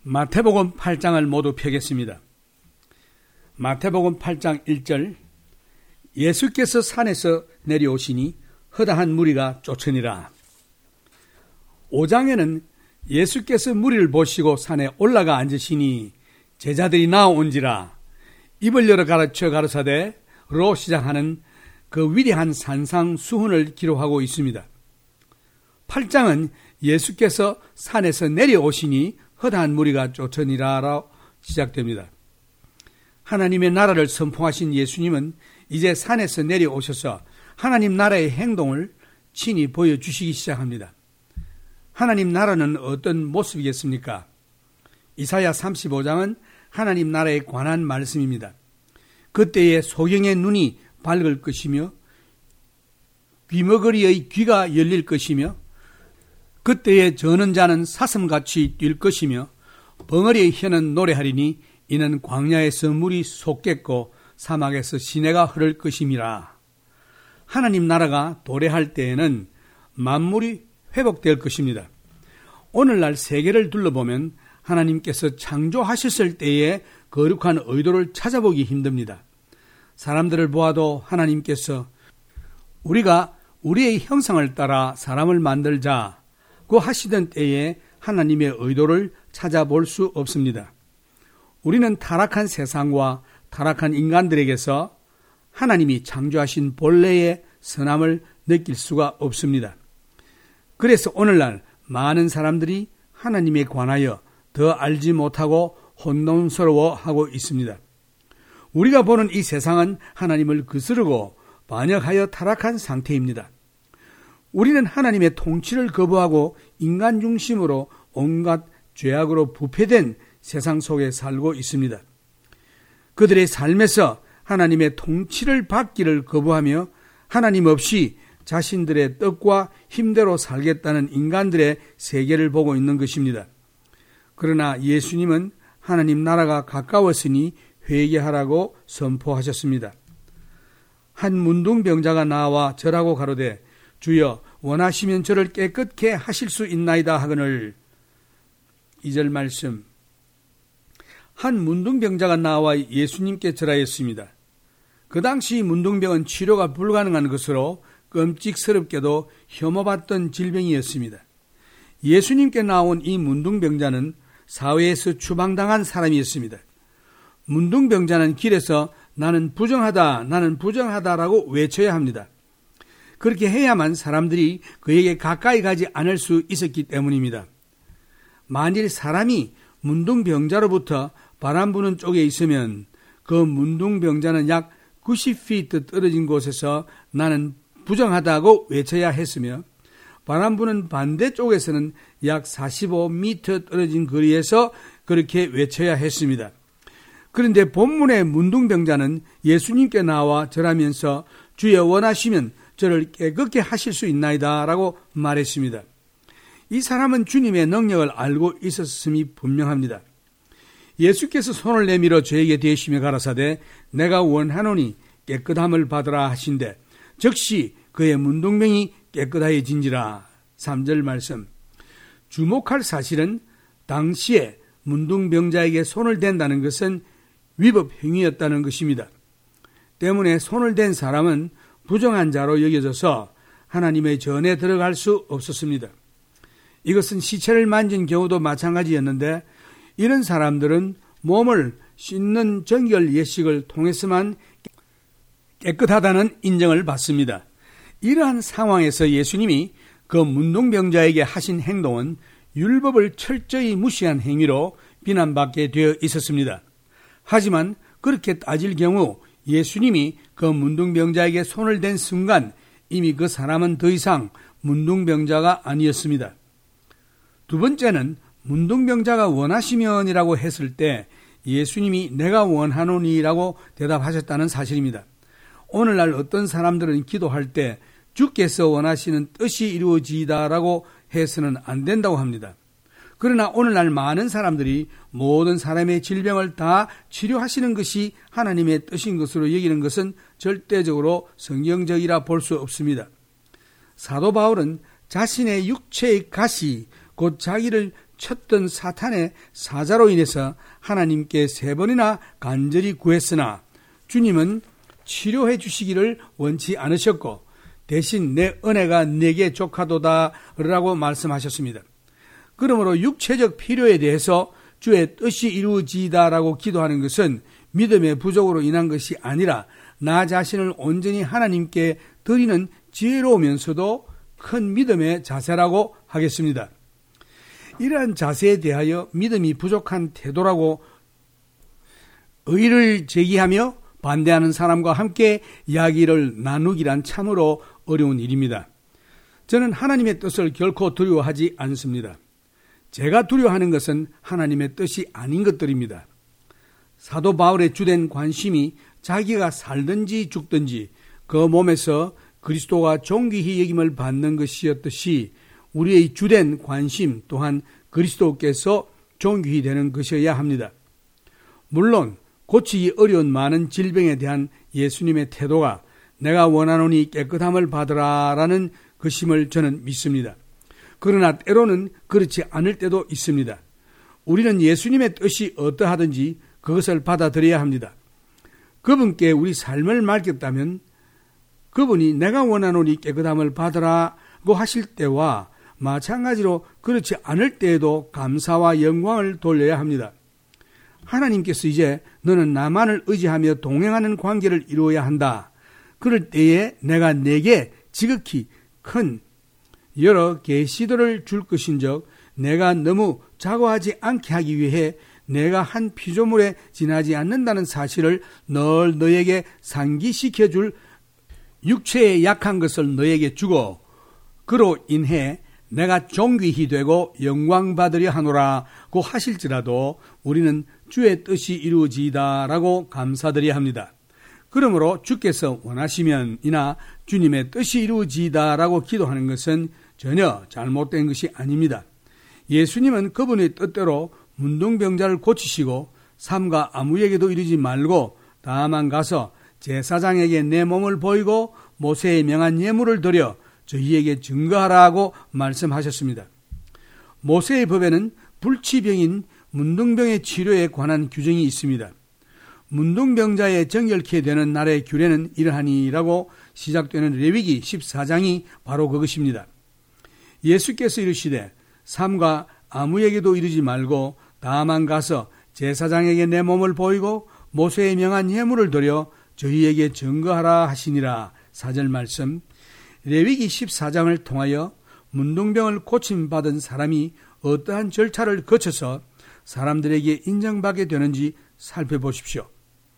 마태복음 8장을 모두 펴겠습니다. 마태복음 8장 1절 예수께서 산에서 내려오시니 허다한 무리가 쫓으니라. 5장에는 예수께서 무리를 보시고 산에 올라가 앉으시니 제자들이 나온지라 입을 열어 가르쳐 가르사대로 시작하는 그 위대한 산상수훈을 기록하고 있습니다. 8장은 예수께서 산에서 내려오시니 허다한 무리가 쫓으니라로 시작됩니다. 하나님의 나라를 선포하신 예수님은 이제 산에서 내려오셔서 하나님 나라의 행동을 친히 보여주시기 시작합니다. 하나님 나라는 어떤 모습이겠습니까? 이사야 35장은 하나님 나라에 관한 말씀입니다. 그때에 소경의 눈이 밝을 것이며 귀머거리의 귀가 열릴 것이며 그때에 저는 자는 사슴같이 뛸 것이며 벙어리의 혀는 노래하리니 이는 광야에서 물이 솟겠고 사막에서 시내가 흐를 것임이라. 하나님 나라가 도래할 때에는 만물이 회복될 것입니다. 오늘날 세계를 둘러보면 하나님께서 창조하셨을 때의 거룩한 의도를 찾아보기 힘듭니다. 사람들을 보아도 하나님께서 우리가 우리의 형상을 따라 사람을 만들자고 하시던 때에 하나님의 의도를 찾아볼 수 없습니다. 우리는 타락한 세상과 타락한 인간들에게서 하나님이 창조하신 본래의 선함을 느낄 수가 없습니다. 그래서 오늘날 많은 사람들이 하나님에 관하여 더 알지 못하고 혼돈스러워하고 있습니다. 우리가 보는 이 세상은 하나님을 거스르고 반역하여 타락한 상태입니다. 우리는 하나님의 통치를 거부하고 인간 중심으로 온갖 죄악으로 부패된 세상 속에 살고 있습니다. 그들의 삶에서 하나님의 통치를 받기를 거부하며 하나님 없이 자신들의 뜻과 힘대로 살겠다는 인간들의 세계를 보고 있는 것입니다. 그러나 예수님은 하나님 나라가 가까웠으니 회개하라고 선포하셨습니다. 한 문둥병자가 나와 절하고 가로되 주여 원하시면 저를 깨끗게 하실 수 있나이다 하거늘. 2절 말씀. 한 문둥병자가 나와 예수님께 절하였습니다. 그 당시 문둥병은 치료가 불가능한 것으로 끔찍스럽게도 혐오받던 질병이었습니다. 예수님께 나온 이 문둥병자는 사회에서 추방당한 사람이었습니다. 문둥병자는 길에서 나는 부정하다라고 외쳐야 합니다. 그렇게 해야만 사람들이 그에게 가까이 가지 않을 수 있었기 때문입니다. 만일 사람이 문둥병자로부터 바람 부는 쪽에 있으면 그 문둥병자는 약 90피트 떨어진 곳에서 나는 부정하다고 외쳐야 했으며 바람 부는 반대쪽에서는 약 45m 떨어진 거리에서 그렇게 외쳐야 했습니다. 그런데 본문의 문둥병자는 예수님께 나와 절하면서 주여 원하시면 저를 깨끗게 하실 수 있나이다 라고 말했습니다. 이 사람은 주님의 능력을 알고 있었음이 분명합니다. 예수께서 손을 내밀어 저에게 대시며 가라사대 내가 원하노니 깨끗함을 받으라 하신대 즉시 그의 문둥병이 깨끗하여진지라. 3절 말씀. 주목할 사실은 당시에 문둥병자에게 손을 댄다는 것은 위법 행위였다는 것입니다. 때문에 손을 댄 사람은 부정한 자로 여겨져서 하나님의 전에 들어갈 수 없었습니다. 이것은 시체를 만진 경우도 마찬가지였는데 이런 사람들은 몸을 씻는 정결 예식을 통해서만 깨끗하다는 인정을 받습니다. 이러한 상황에서 예수님이 그 문둥병자에게 하신 행동은 율법을 철저히 무시한 행위로 비난받게 되어 있었습니다. 하지만 그렇게 따질 경우 예수님이 그 문둥병자에게 손을 댄 순간 이미 그 사람은 더 이상 문둥병자가 아니었습니다. 두 번째는 문둥병자가 원하시면이라고 했을 때 예수님이 내가 원하노니라고 대답하셨다는 사실입니다. 오늘날 어떤 사람들은 기도할 때 주께서 원하시는 뜻이 이루어지다라고 해서는 안 된다고 합니다. 그러나 오늘날 많은 사람들이 모든 사람의 질병을 다 치료하시는 것이 하나님의 뜻인 것으로 여기는 것은 절대적으로 성경적이라 볼 수 없습니다. 사도 바울은 자신의 육체의 가시 곧 자기를 쳤던 사탄의 사자로 인해서 하나님께 3번이나 간절히 구했으나 주님은 치료해 주시기를 원치 않으셨고 대신 내 은혜가 네게 족하도다 라고 말씀하셨습니다. 그러므로 육체적 필요에 대해서 주의 뜻이 이루어지다라고 기도하는 것은 믿음의 부족으로 인한 것이 아니라 나 자신을 온전히 하나님께 드리는 지혜로우면서도 큰 믿음의 자세라고 하겠습니다. 이러한 자세에 대하여 믿음이 부족한 태도라고 의의를 제기하며 반대하는 사람과 함께 이야기를 나누기란 참으로 어려운 일입니다. 저는 하나님의 뜻을 결코 두려워하지 않습니다. 제가 두려워하는 것은 하나님의 뜻이 아닌 것들입니다. 사도 바울의 주된 관심이 자기가 살든지 죽든지 그 몸에서 그리스도가 존귀히 여김을 받는 것이었듯이 우리의 주된 관심 또한 그리스도께서 존귀히 되는 것이어야 합니다. 물론 고치기 어려운 많은 질병에 대한 예수님의 태도가 내가 원하노니 깨끗함을 받으라 라는 것임을 저는 믿습니다. 그러나 때로는 그렇지 않을 때도 있습니다. 우리는 예수님의 뜻이 어떠하든지 그것을 받아들여야 합니다. 그분께 우리 삶을 맡겼다면 그분이 내가 원하노니 깨끗함을 받으라고 하실 때와 마찬가지로 그렇지 않을 때에도 감사와 영광을 돌려야 합니다. 하나님께서 이제 너는 나만을 의지하며 동행하는 관계를 이루어야 한다. 그럴 때에 내가 내게 지극히 큰 여러 계시들을 줄 것인즉 내가 너무 자고하지 않게 하기 위해 내가 한 피조물에 지나지 않는다는 사실을 늘 너에게 상기시켜 줄 육체의 약한 것을 너에게 주고 그로 인해 내가 존귀히 되고 영광 받으려 하노라고 하실지라도 우리는 주의 뜻이 이루어지이다라고 감사드려야 합니다. 그러므로 주께서 원하시면이나 주님의 뜻이 이루어지이다라고 기도하는 것은 전혀 잘못된 것이 아닙니다. 예수님은 그분의 뜻대로 문둥병자를 고치시고 삼가 아무에게도 이르지 말고 다만 가서 제사장에게 내 몸을 보이고 모세의 명한 예물을 드려 저희에게 증거하라고 말씀하셨습니다. 모세의 법에는 불치병인 문둥병의 치료에 관한 규정이 있습니다. 문둥병자의 정결케 되는 날의 규례는 이러하니라고 시작되는 레위기 14장이 바로 그것입니다. 예수께서 이르시되 삼가 아무에게도 이르지 말고 다만 가서 제사장에게 내 몸을 보이고 모세의 명한 예물을 드려 저희에게 증거하라 하시니라. 4절 말씀. 레위기 14장을 통하여 문둥병을 고침받은 사람이 어떠한 절차를 거쳐서 사람들에게 인정받게 되는지 살펴보십시오.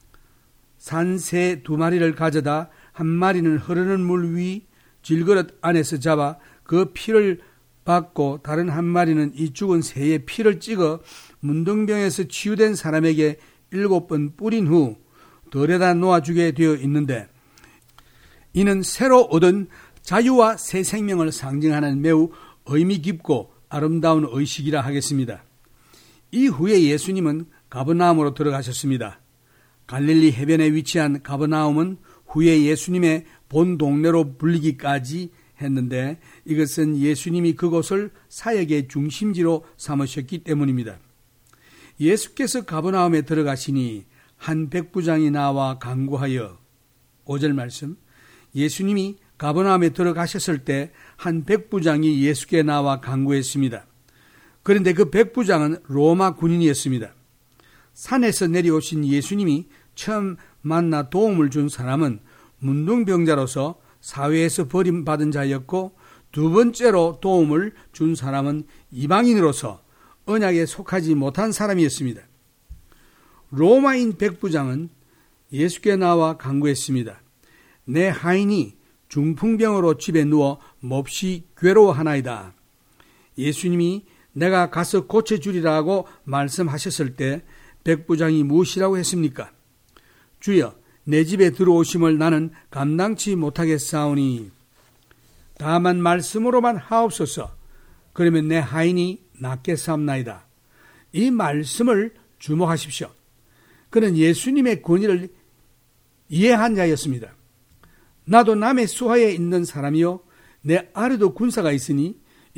산새 2마리를 가져다 한 마리는 흐르는 물 위 질그릇 안에서 잡아 그 피를 받고 다른 한 마리는 이 죽은 새의 피를 찍어 문둥병에서 치유된 사람에게 7번 뿌린 후 덜에다 놓아주게 되어 있는데 이는 새로 얻은 자유와 새 생명을 상징하는 매우 의미 깊고 아름다운 의식이라 하겠습니다. 이후에 예수님은 가버나움으로 들어가셨습니다. 갈릴리 해변에 위치한 가버나움은 후에 예수님의 본 동네로 불리기까지 했는데 이것은 예수님이 그곳을 사역의 중심지로 삼으셨기 때문입니다. 예수께서 가버나움에 들어가시니 한 백부장이 나와 간구하여 5절 말씀 예수님이 가버나움에 들어가셨을 때 한 백부장이 예수께 나와 간구했습니다. 그런데 그 백부장은 로마 군인이었습니다. 산에서 내려오신 예수님이 처음 만나 도움을 준 사람은 문둥병자로서 사회에서 버림받은 자였고 두 번째로 도움을 준 사람은 이방인으로서 언약에 속하지 못한 사람이었습니다. 로마인 백부장은 예수께 나와 간구했습니다. 내 하인이 중풍병으로 집에 누워 몹시 괴로워하나이다. 예수님이 내가 가서 고쳐주리라고 말씀하셨을 때 백부장이 무엇이라고 했습니까? 주여 내 집에 들어오심을 나는 감당치 못하겠사오니 다만 말씀으로만 하옵소서. 그러면 내 하인이 낫겠사옵나이다. 이 말씀을 주목하십시오. 그는 예수님의 권위를 이해한 자였습니다. 나도 남의 수하에 있는 사람이요 내 아래도 군사가 있으니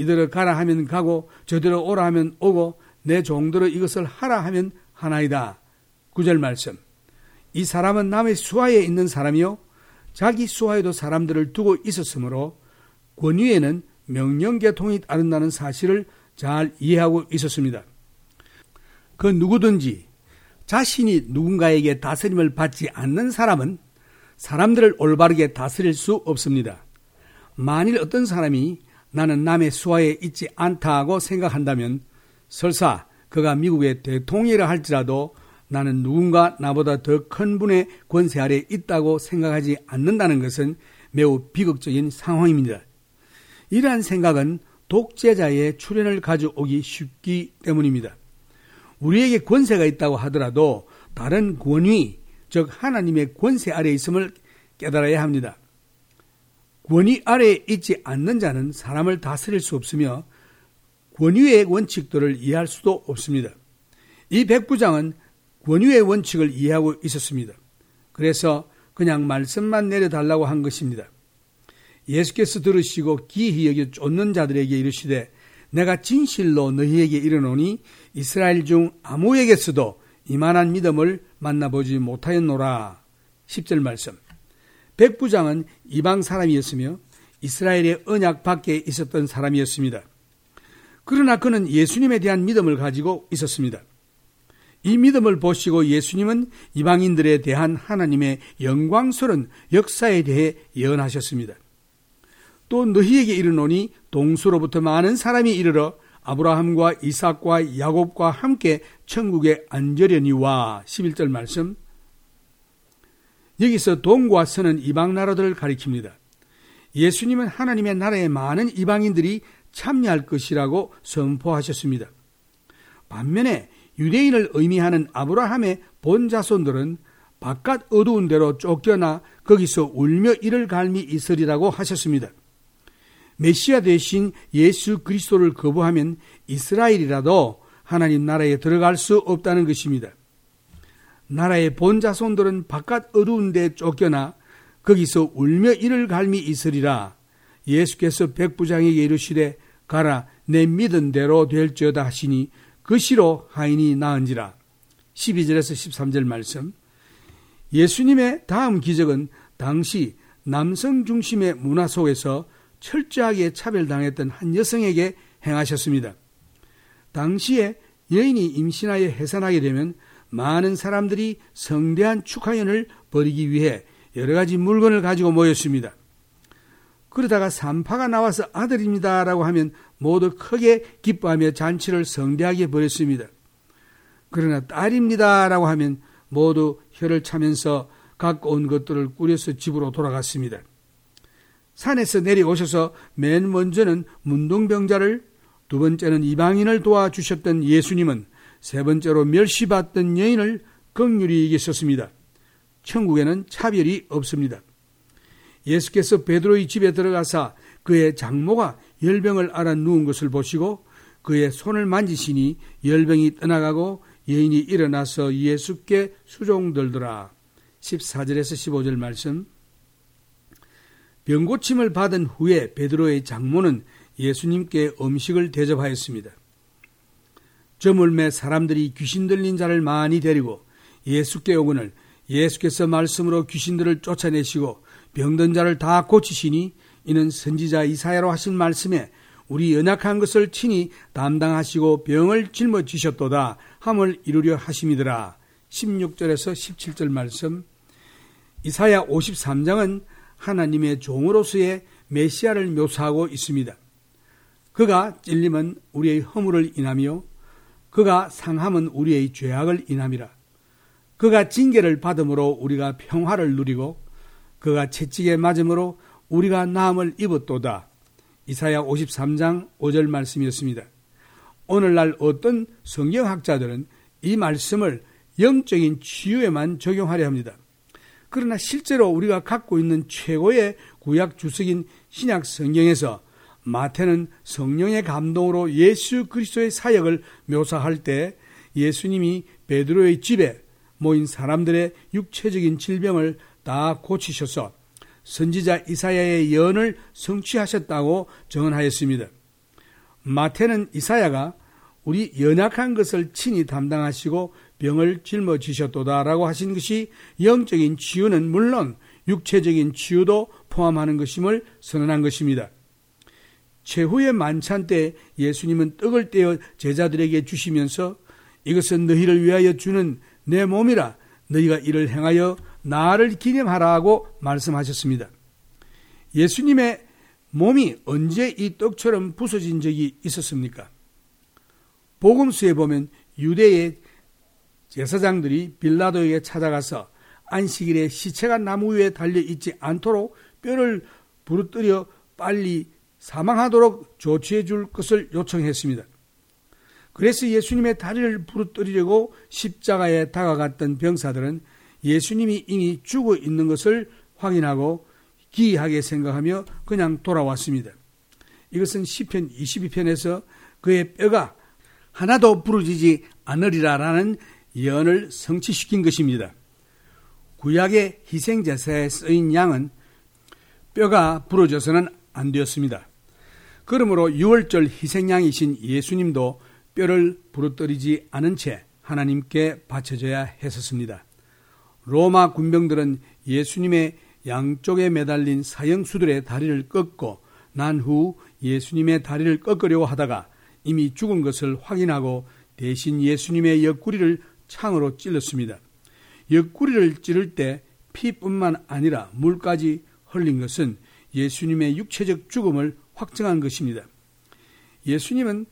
이대로 가라 하면 가고 저대로 오라 하면 오고 내 종대로 이것을 하라 하면 하나이다. 9절 말씀. 이 사람은 남의 수하에 있는 사람이요 자기 수하에도 사람들을 두고 있었으므로 권위에는 명령계통이 따른다는 사실을 잘 이해하고 있었습니다. 그 누구든지 자신이 누군가에게 다스림을 받지 않는 사람은 사람들을 올바르게 다스릴 수 없습니다. 만일 어떤 사람이 나는 남의 수하에 있지 않다고 생각한다면 설사 그가 미국의 대통령이라 할지라도 나는 누군가 나보다 더 큰 분의 권세 아래 있다고 생각하지 않는다는 것은 매우 비극적인 상황입니다. 이러한 생각은 독재자의 출현을 가져오기 쉽기 때문입니다. 우리에게 권세가 있다고 하더라도 다른 권위, 즉 하나님의 권세 아래 있음을 깨달아야 합니다. 권위 아래에 있지 않는 자는 사람을 다스릴 수 없으며 권위의 원칙들을 이해할 수도 없습니다. 이 백부장은 권위의 원칙을 이해하고 있었습니다. 그래서 그냥 말씀만 내려달라고 한 것입니다. 예수께서 들으시고 기이히 여겨 쫓는 자들에게 이르시되 내가 진실로 너희에게 이르노니 이스라엘 중 아무에게서도 이만한 믿음을 만나보지 못하였노라. 10절 말씀. 백부장은 이방 사람이었으며 이스라엘의 언약 밖에 있었던 사람이었습니다. 그러나 그는 예수님에 대한 믿음을 가지고 있었습니다. 이 믿음을 보시고 예수님은 이방인들에 대한 하나님의 영광스러운 역사에 대해 예언하셨습니다. 또 너희에게 이르노니 동수로부터 많은 사람이 이르러 아브라함과 이삭과 야곱과 함께 천국에 앉으려니와. 11절 말씀. 여기서 동과 서는 이방 나라들을 가리킵니다. 예수님은 하나님의 나라에 많은 이방인들이 참여할 것이라고 선포하셨습니다. 반면에 유대인을 의미하는 아브라함의 본자손들은 바깥 어두운 데로 쫓겨나 거기서 울며 이를 갈미 있으리라고 하셨습니다. 메시아 대신 예수 그리스도를 거부하면 이스라엘이라도 하나님 나라에 들어갈 수 없다는 것입니다. 나라의 본자손들은 바깥 어두운 데 쫓겨나 거기서 울며 이를 갈미 있으리라. 예수께서 백부장에게 이르시되 가라 내 믿은 대로 될지어다 하시니 그 시로 하인이 나은지라. 12절에서 13절 말씀. 예수님의 다음 기적은 당시 남성 중심의 문화 속에서 철저하게 차별당했던 한 여성에게 행하셨습니다. 당시에 여인이 임신하여 해산하게 되면 많은 사람들이 성대한 축하연을 벌이기 위해 여러 가지 물건을 가지고 모였습니다. 그러다가 산파가 나와서 아들입니다라고 하면 모두 크게 기뻐하며 잔치를 성대하게 벌였습니다. 그러나 딸입니다라고 하면 모두 혀를 차면서 갖고 온 것들을 꾸려서 집으로 돌아갔습니다. 산에서 내려오셔서 맨 먼저는 문둥병자를, 두 번째는 이방인을 도와주셨던 예수님은 세 번째로 멸시받던 여인을 긍휼히 여기셨습니다. 천국에는 차별이 없습니다. 예수께서 베드로의 집에 들어가사 그의 장모가 열병을 앓아 누운 것을 보시고 그의 손을 만지시니 열병이 떠나가고 여인이 일어나서 예수께 수종들더라. 14절에서 15절 말씀. 병고침을 받은 후에 베드로의 장모는 예수님께 음식을 대접하였습니다. 저물매 사람들이 귀신 들린 자를 많이 데리고 예수께 오거늘 예수께서 말씀으로 귀신들을 쫓아내시고 병든 자를 다 고치시니 이는 선지자 이사야로 하신 말씀에 우리 연약한 것을 친히 담당하시고 병을 짊어지셨도다 함을 이루려 하심이더라. 16절에서 17절 말씀. 이사야 53장은 하나님의 종으로서의 메시아를 묘사하고 있습니다. 그가 찔림은 우리의 허물을 인하며 그가 상함은 우리의 죄악을 인함이라. 그가 징계를 받음으로 우리가 평화를 누리고 그가 채찍에 맞음으로 우리가 나음을 입었도다. 이사야 53장 5절 말씀이었습니다. 오늘날 어떤 성경학자들은 이 말씀을 영적인 치유에만 적용하려 합니다. 그러나 실제로 우리가 갖고 있는 최고의 구약 주석인 신약 성경에서 마태는 성령의 감동으로 예수 그리스도의 사역을 묘사할 때 예수님이 베드로의 집에 모인 사람들의 육체적인 질병을 다 고치셔서 선지자 이사야의 예언을 성취하셨다고 증언하였습니다. 마태는 이사야가 우리 연약한 것을 친히 담당하시고 병을 짊어지셨도다라고 하신 것이 영적인 치유는 물론 육체적인 치유도 포함하는 것임을 선언한 것입니다. 최후의 만찬 때 예수님은 떡을 떼어 제자들에게 주시면서 이것은 너희를 위하여 주는 내 몸이라 너희가 이를 행하여 나를 기념하라고 말씀하셨습니다. 예수님의 몸이 언제 이 떡처럼 부서진 적이 있었습니까? 복음서에 보면 유대의 제사장들이 빌라도에게 찾아가서 안식일에 시체가 나무 위에 달려있지 않도록 뼈를 부러뜨려 빨리 사망하도록 조치해 줄 것을 요청했습니다. 그래서 예수님의 다리를 부러뜨리려고 십자가에 다가갔던 병사들은 예수님이 이미 죽어 있는 것을 확인하고 기이하게 생각하며 그냥 돌아왔습니다. 이것은 시편 22편에서 그의 뼈가 하나도 부러지지 않으리라라는 예언을 성취시킨 것입니다. 구약의 희생제사에 쓰인 양은 뼈가 부러져서는 안 되었습니다. 그러므로 유월절 희생양이신 예수님도 뼈를 부러뜨리지 않은 채 하나님께 바쳐져야 했었습니다. 로마 군병들은 예수님의 양쪽에 매달린 사형수들의 다리를 꺾고 난 후 예수님의 다리를 꺾으려고 하다가 이미 죽은 것을 확인하고 대신 예수님의 옆구리를 창으로 찔렀습니다. 옆구리를 찌를 때 피뿐만 아니라 물까지 흘린 것은 예수님의 육체적 죽음을 확증한 것입니다. 예수님은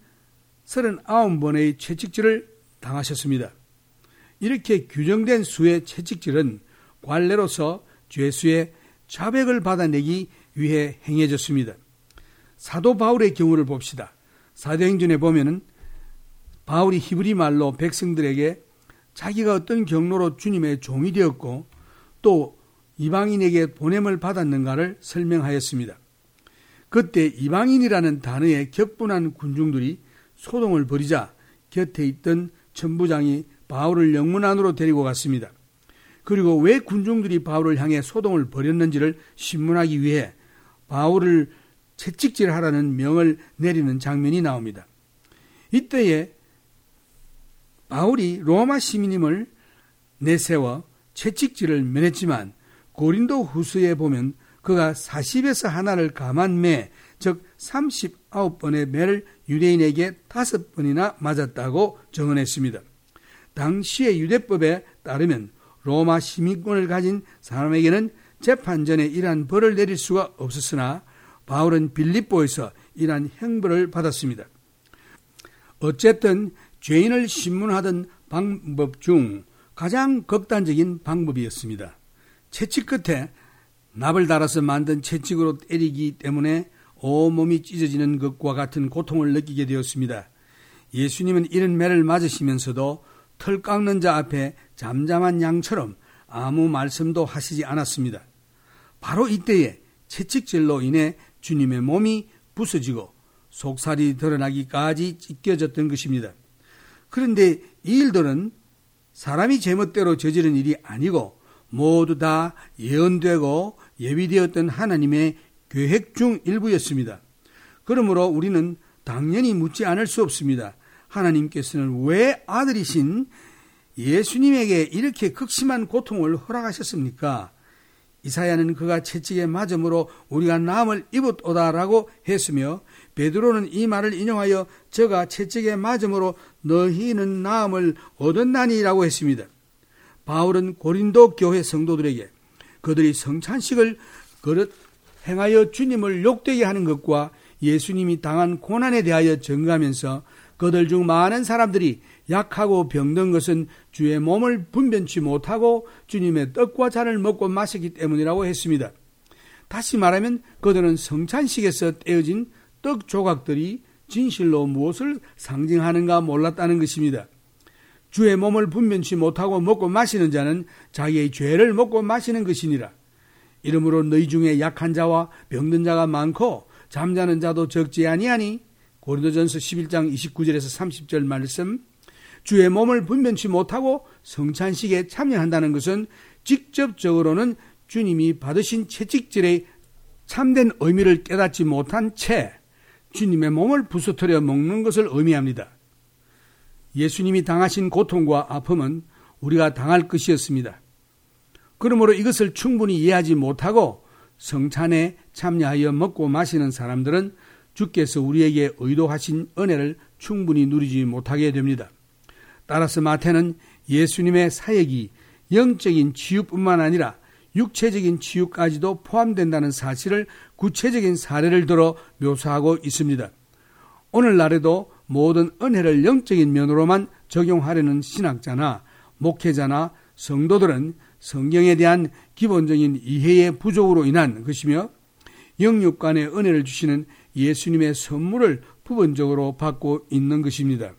39번의 채찍질을 당하셨습니다. 이렇게 규정된 수의 채찍질은 관례로서 죄수의 자백을 받아내기 위해 행해졌습니다. 사도 바울의 경우를 봅시다. 사도행전에 보면은 바울이 히브리 말로 백성들에게 자기가 어떤 경로로 주님의 종이 되었고 또 이방인에게 보냄을 받았는가를 설명하였습니다. 그때 이방인이라는 단어에 격분한 군중들이 소동을 벌이자 곁에 있던 천부장이 바울을 영문 안으로 데리고 갔습니다. 그리고 왜 군중들이 바울을 향해 소동을 벌였는지를 신문하기 위해 바울을 채찍질하라는 명을 내리는 장면이 나옵니다. 이때에 바울이 로마 시민임을 내세워 채찍질을 면했지만 고린도 후서에 보면 그가 40에서 하나를 감한 매, 즉 39번의 매를 유대인에게 5번이나 맞았다고 정언했습니다. 당시의 유대법에 따르면 로마 시민권을 가진 사람에게는 재판 전에 이러한 벌을 내릴 수가 없었으나 바울은 빌립보에서 이러한 형벌을 받았습니다. 어쨌든 죄인을 신문하던 방법 중 가장 극단적인 방법이었습니다. 채찍 끝에 납을 달아서 만든 채찍으로 때리기 때문에 온몸이 찢어지는 것과 같은 고통을 느끼게 되었습니다. 예수님은 이런 매를 맞으시면서도 털 깎는 자 앞에 잠잠한 양처럼 아무 말씀도 하시지 않았습니다. 바로 이때에 채찍질로 인해 주님의 몸이 부서지고 속살이 드러나기까지 찢겨졌던 것입니다. 그런데 이 일들은 사람이 제멋대로 저지른 일이 아니고 모두 다 예언되고 예비되었던 하나님의 계획 중 일부였습니다. 그러므로 우리는 당연히 묻지 않을 수 없습니다. 하나님께서는 왜 아들이신 예수님에게 이렇게 극심한 고통을 허락하셨습니까? 이사야는 그가 채찍에 맞음으로 우리가 나음을 입었도다라고 했으며 베드로는 이 말을 인용하여 저가 채찍에 맞음으로 너희는 나음을 얻었나니라고 했습니다. 바울은 고린도 교회 성도들에게 그들이 성찬식을 그릇 행하여 주님을 욕되게 하는 것과 예수님이 당한 고난에 대하여 증거하면서 그들 중 많은 사람들이 약하고 병든 것은 주의 몸을 분변치 못하고 주님의 떡과 잔을 먹고 마셨기 때문이라고 했습니다. 다시 말하면 그들은 성찬식에서 떼어진 떡 조각들이 진실로 무엇을 상징하는가 몰랐다는 것입니다. 주의 몸을 분변치 못하고 먹고 마시는 자는 자기의 죄를 먹고 마시는 것이니라. 이러므로 너희 중에 약한 자와 병든 자가 많고 잠자는 자도 적지 아니하니 고린도전서 11장 29절에서 30절 말씀. 주의 몸을 분변치 못하고 성찬식에 참여한다는 것은 직접적으로는 주님이 받으신 채찍질의 참된 의미를 깨닫지 못한 채 주님의 몸을 부서뜨려 먹는 것을 의미합니다. 예수님이 당하신 고통과 아픔은 우리가 당할 것이었습니다. 그러므로 이것을 충분히 이해하지 못하고 성찬에 참여하여 먹고 마시는 사람들은 주께서 우리에게 의도하신 은혜를 충분히 누리지 못하게 됩니다. 따라서 마태는 예수님의 사역이 영적인 치유뿐만 아니라 육체적인 치유까지도 포함된다는 사실을 구체적인 사례를 들어 묘사하고 있습니다. 오늘날에도 모든 은혜를 영적인 면으로만 적용하려는 신학자나 목회자나 성도들은 성경에 대한 기본적인 이해의 부족으로 인한 것이며 영육간의 은혜를 주시는 예수님의 선물을 부분적으로 받고 있는 것입니다.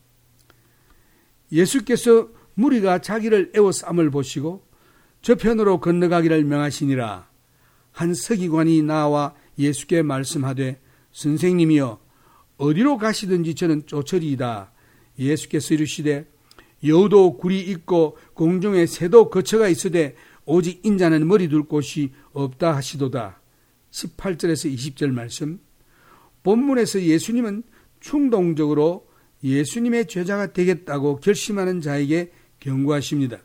예수께서 무리가 자기를 애워쌈을 보시고 저편으로 건너가기를 명하시니라. 한 서기관이 나와 예수께 말씀하되 선생님이여 어디로 가시든지 저는 쫓으리이다. 예수께서 이르시되 여우도 굴이 있고 공중에 새도 거처가 있으되 오직 인자는 머리 둘 곳이 없다 하시도다. 18절에서 20절 말씀. 본문에서 예수님은 충동적으로 예수님의 제자가 되겠다고 결심하는 자에게 경고하십니다.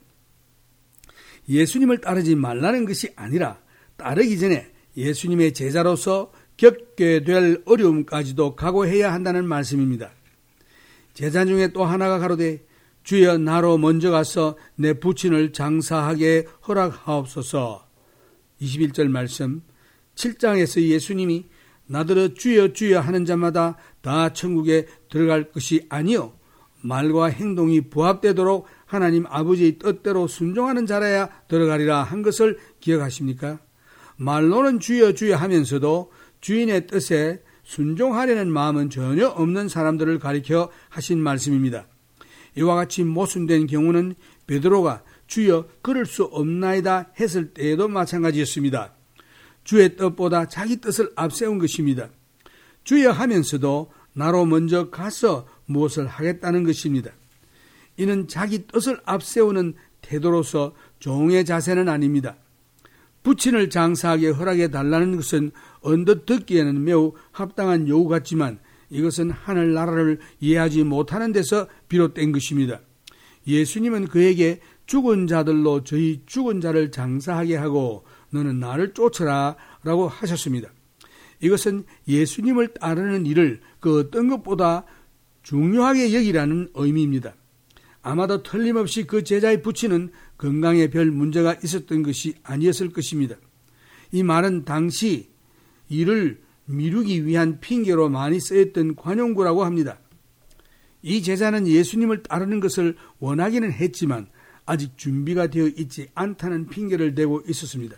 예수님을 따르지 말라는 것이 아니라 따르기 전에 예수님의 제자로서 겪게 될 어려움까지도 각오해야 한다는 말씀입니다. 제자 중에 또 하나가 가로되 주여 나로 먼저 가서 내 부친을 장사하게 허락하옵소서. 21절 말씀. 7장에서 예수님이 나더러 주여 주여 하는 자마다 다 천국에 들어갈 것이 아니요 말과 행동이 부합되도록 하나님 아버지의 뜻대로 순종하는 자라야 들어가리라 한 것을 기억하십니까? 말로는 주여 주여 하면서도 주인의 뜻에 순종하려는 마음은 전혀 없는 사람들을 가리켜 하신 말씀입니다. 이와 같이 모순된 경우는 베드로가 주여 그럴 수 없나이다 했을 때에도 마찬가지였습니다. 주의 뜻보다 자기 뜻을 앞세운 것입니다. 주여 하면서도 나로 먼저 가서 무엇을 하겠다는 것입니다. 이는 자기 뜻을 앞세우는 태도로서 종의 자세는 아닙니다. 부친을 장사하게 허락해 달라는 것은 언뜻 듣기에는 매우 합당한 요구 같지만 이것은 하늘나라를 이해하지 못하는 데서 비롯된 것입니다. 예수님은 그에게 죽은 자들로 저희 죽은 자를 장사하게 하고 너는 나를 쫓으라 라고 하셨습니다. 이것은 예수님을 따르는 일을 그 어떤 것보다 중요하게 여기라는 의미입니다. 아마도 틀림없이 그 제자의 부친은 건강에 별 문제가 있었던 것이 아니었을 것입니다. 이 말은 당시 이를 미루기 위한 핑계로 많이 쓰였던 관용구라고 합니다. 이 제자는 예수님을 따르는 것을 원하기는 했지만 아직 준비가 되어 있지 않다는 핑계를 대고 있었습니다.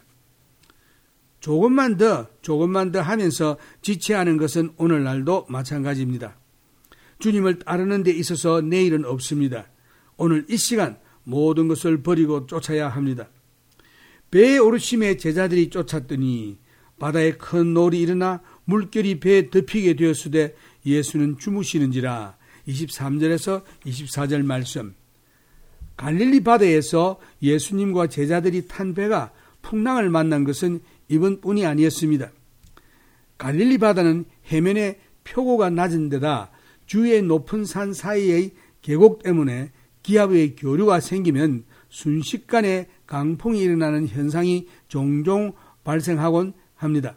조금만 더 하면서 지체하는 것은 오늘날도 마찬가지입니다. 주님을 따르는 데 있어서 내일은 없습니다. 오늘 이 시간 모든 것을 버리고 쫓아야 합니다. 배에 오르심에 제자들이 쫓았더니 바다에 큰 노을이 일어나 물결이 배에 덮이게 되었으되 예수는 주무시는지라. 23절에서 24절 말씀. 갈릴리 바다에서 예수님과 제자들이 탄 배가 풍랑을 만난 것은 이번뿐이 아니었습니다. 갈릴리 바다는 해면의 표고가 낮은 데다 주위의 높은 산 사이의 계곡 때문에 기압의 교류가 생기면 순식간에 강풍이 일어나는 현상이 종종 발생하곤 합니다.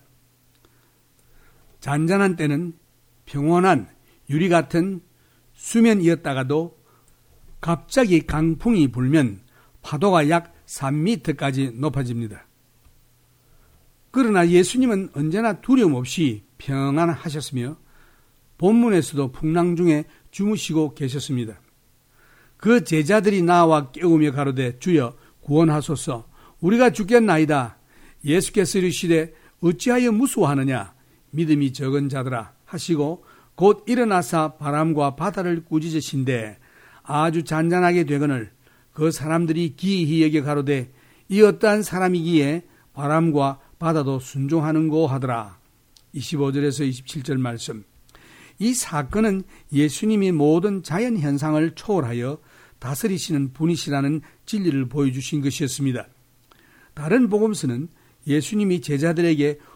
잔잔한 때는 평온한 유리 같은 수면이었다가도 갑자기 강풍이 불면 파도가 약 3m까지 높아집니다. 그러나 예수님은 언제나 두려움 없이 평안하셨으며 본문에서도 풍랑 중에 주무시고 계셨습니다. 그 제자들이 나와 깨우며 가로되 주여 구원하소서 우리가 죽겠나이다. 예수께서 이르시되 어찌하여 무수하느냐 믿음이 적은 자들아 하시고 곧 일어나사 바람과 바다를 꾸짖으신데 아주 잔잔하게 되거늘 그 사람들이 기이히 여겨 가로되 이 어떠한 사람이기에 바람과 바다도 순종하는고 하더라. 25절에서 27절 말씀. 이 사건은 예수님이 모든 자연 현상을 초월하여 다스리시는 분이시라는 진리를 보여주신 것이었습니다. 다른 복음서는 예수님이 제자들에게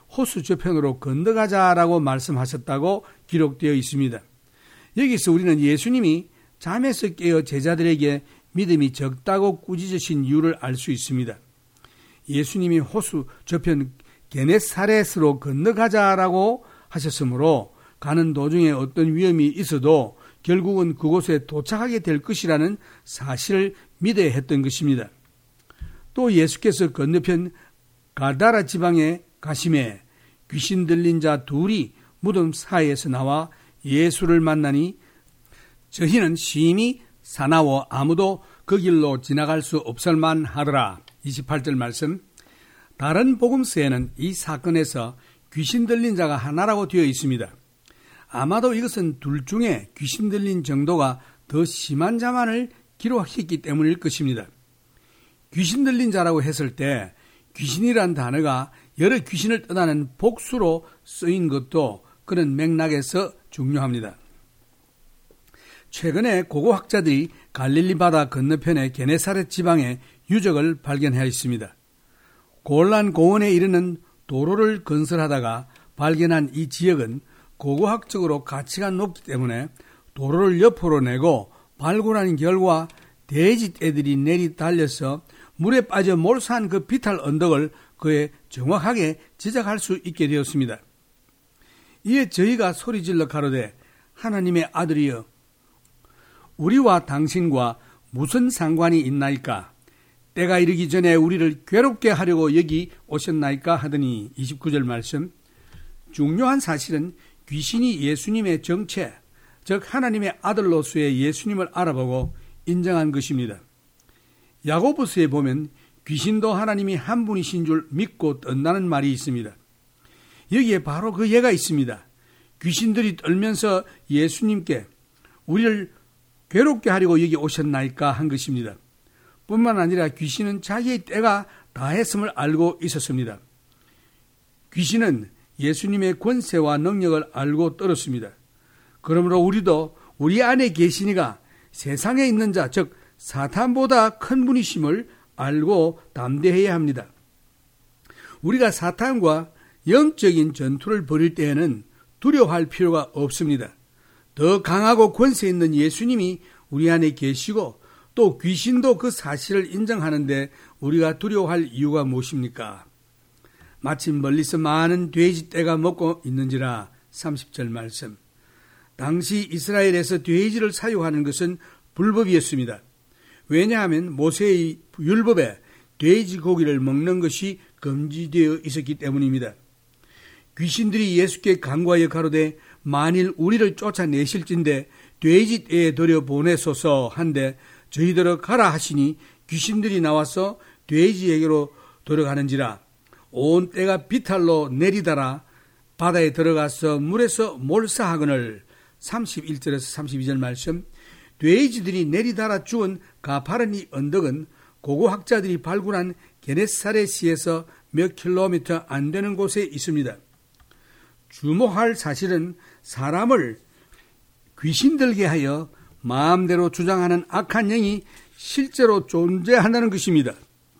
호수 저편으로 건너가자라고 말씀하셨다고 기록되어 있습니다. 여기서 우리는 예수님이 잠에서 깨어 제자들에게 믿음이 적다고 꾸짖으신 이유를 알 수 있습니다. 예수님이 호수 저편 게네사렛으로 건너가자라고 하셨으므로 가는 도중에 어떤 위험이 있어도 결국은 그곳에 도착하게 될 것이라는 사실을 믿어야 했던 것입니다. 또 예수께서 건너편 가다라 지방에 가심에 귀신 들린 자 둘이 무덤 사이에서 나와 예수를 만나니 저희는 심히 사나워 아무도 그 길로 지나갈 수 없을만 하더라. 28절 말씀. 다른 복음서에는 이 사건에서 귀신 들린 자가 하나라고 되어 있습니다. 아마도 이것은 둘 중에 귀신 들린 정도가 더 심한 자만을 기록했기 때문일 것입니다. 귀신 들린 자라고 했을 때 귀신이란 단어가 여러 귀신을 뜻하는 복수로 쓰인 것도 그런 맥락에서 중요합니다. 최근에 고고학자들이 갈릴리 바다 건너편의 게네사렛 지방의 유적을 발견하였습니다. 골란 고원에 이르는 도로를 건설하다가 발견한 이 지역은 고고학적으로 가치가 높기 때문에 도로를 옆으로 내고 발굴한 결과 돼지 떼들이 내리 달려서 물에 빠져 몰사한 그 비탈 언덕을 그에 정확하게 지적할 수 있게 되었습니다. 이에 저희가 소리질러 가로되 하나님의 아들이여 우리와 당신과 무슨 상관이 있나이까? 때가 이르기 전에 우리를 괴롭게 하려고 여기 오셨나이까? 하더니 29절 말씀. 중요한 사실은 귀신이 예수님의 정체, 즉 하나님의 아들로서의 예수님을 알아보고 인정한 것입니다. 야고보서에 보면 귀신도 하나님이 한 분이신 줄 믿고 떤다는 말이 있습니다. 여기에 바로 그 예가 있습니다. 귀신들이 떨면서 예수님께 우리를 괴롭게 하려고 여기 오셨나이까 한 것입니다. 뿐만 아니라 귀신은 자기의 때가 다했음을 알고 있었습니다. 귀신은 예수님의 권세와 능력을 알고 떨었습니다. 그러므로 우리도 우리 안에 계시니가 세상에 있는 자, 즉 사탄보다 큰 분이심을 알고 담대해야 합니다. 우리가 사탄과 영적인 전투를 벌일 때에는 두려워할 필요가 없습니다. 더 강하고 권세 있는 예수님이 우리 안에 계시고 또 귀신도 그 사실을 인정하는데 우리가 두려워할 이유가 무엇입니까? 마침 멀리서 많은 돼지 떼가 먹고 있는지라 30절 말씀. 당시 이스라엘에서 돼지를 사육하는 것은 불법이었습니다. 왜냐하면 모세의 율법에 돼지 고기를 먹는 것이 금지되어 있었기 때문입니다. 귀신들이 예수께 간과하여 가로되 만일 우리를 쫓아내실진데 돼지 떼에 들여 보내소서 한데 저희들어 가라 하시니 귀신들이 나와서 돼지에게로 들어가는지라 온 떼가 비탈로 내리다라 바다에 들어가서 물에서 몰사하거늘 31절에서 32절 말씀. 돼지들이 내리달아 죽은 가파른 이 언덕은 고고학자들이 발굴한 게네사렛시에서 몇 킬로미터 안 되는 곳에 있습니다. 주목할 사실은 사람을 귀신들게 하여 마음대로 주장하는 악한 영이 실제로 존재한다는 것입니다.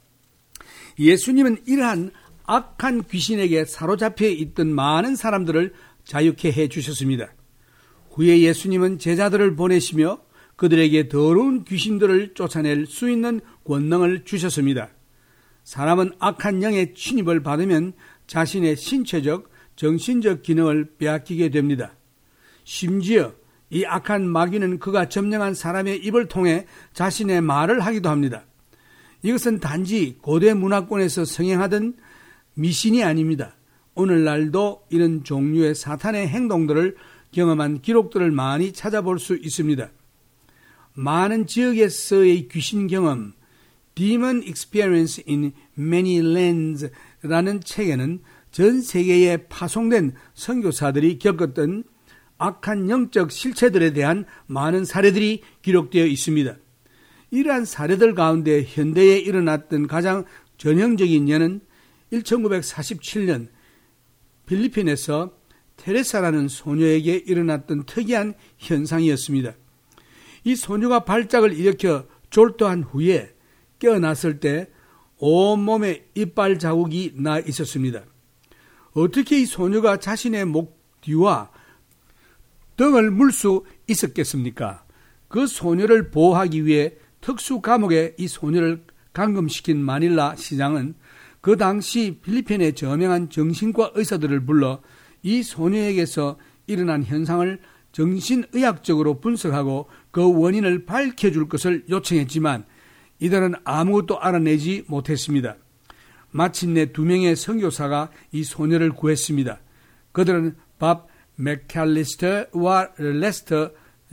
예수님은 이러한 악한 귀신에게 사로잡혀 있던 많은 사람들을 자유케 해 주셨습니다. 후에 예수님은 제자들을 보내시며 그들에게 더러운 귀신들을 쫓아낼 수 있는 권능을 주셨습니다. 사람은 악한 영의 침입을 받으면 자신의 신체적, 정신적 기능을 빼앗기게 됩니다. 심지어 이 악한 마귀는 그가 점령한 사람의 입을 통해 자신의 말을 하기도 합니다. 이것은 단지 고대 문화권에서 성행하던 미신이 아닙니다. 오늘날도 이런 종류의 사탄의 행동들을 경험한 기록들을 많이 찾아볼 수 있습니다. 많은 지역에서의 귀신 경험, Demon Experience in Many Lands 라는 책에는 전 세계에 파송된 선교사들이 겪었던 악한 영적 실체들에 대한 많은 사례들이 기록되어 있습니다. 이러한 사례들 가운데 현대에 일어났던 가장 전형적인 예는 1947년 필리핀에서 테레사라는 소녀에게 일어났던 특이한 현상이었습니다. 이 소녀가 발작을 일으켜 졸도한 후에 깨어났을 때 온몸에 이빨 자국이 나 있었습니다. 어떻게 이 소녀가 자신의 목 뒤와 등을 물 수 있었겠습니까? 그 소녀를 보호하기 위해 특수 감옥에 이 소녀를 감금시킨 마닐라 시장은 그 당시 필리핀에 저명한 정신과 의사들을 불러 이 소녀에게서 일어난 현상을 정신의학적으로 분석하고 그 원인을 밝혀줄 것을 요청했지만 이들은 아무것도 알아내지 못했습니다. 마침내 2명의 선교사가 이 소녀를 구했습니다. 그들은 밥 맥칼리스터와 레스터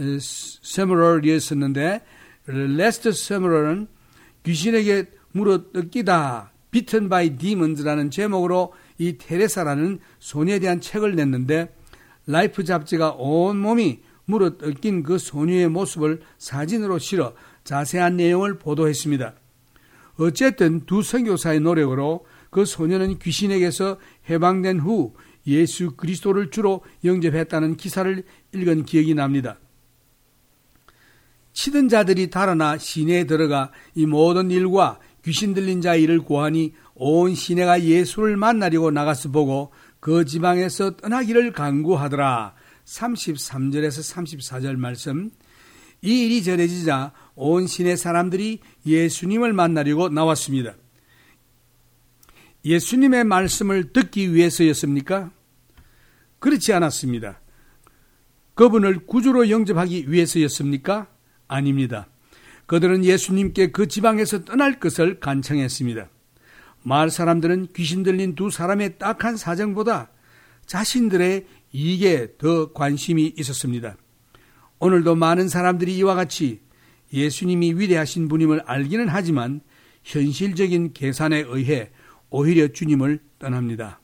세머럴이었는데 레스터 세머럴은 귀신에게 물어뜯기다 Bitten by Demons라는 제목으로 이 테레사라는 소녀에 대한 책을 냈는데 라이프 잡지가 온몸이 물어뜯긴 그 소녀의 모습을 사진으로 실어 자세한 내용을 보도했습니다. 어쨌든 두 선교사의 노력으로 그 소녀는 귀신에게서 해방된 후 예수 그리스도를 주로 영접했다는 기사를 읽은 기억이 납니다. 치든 자들이 달아나 시내에 들어가 이 모든 일과 귀신 들린 자의 일을 고하니 온 시내가 예수를 만나려고 나가서 보고 그 지방에서 떠나기를 간구하더라. 33절에서 34절 말씀. 이 일이 전해지자 온 시내 사람들이 예수님을 만나려고 나왔습니다. 예수님의 말씀을 듣기 위해서였습니까? 그렇지 않았습니다. 그분을 구주로 영접하기 위해서였습니까? 아닙니다. 그들은 예수님께 그 지방에서 떠날 것을 간청했습니다. 마을 사람들은 귀신 들린 두 사람의 딱한 사정보다 자신들의 이익에 더 관심이 있었습니다. 오늘도 많은 사람들이 이와 같이 예수님이 위대하신 분임을 알기는 하지만 현실적인 계산에 의해 오히려 주님을 떠납니다.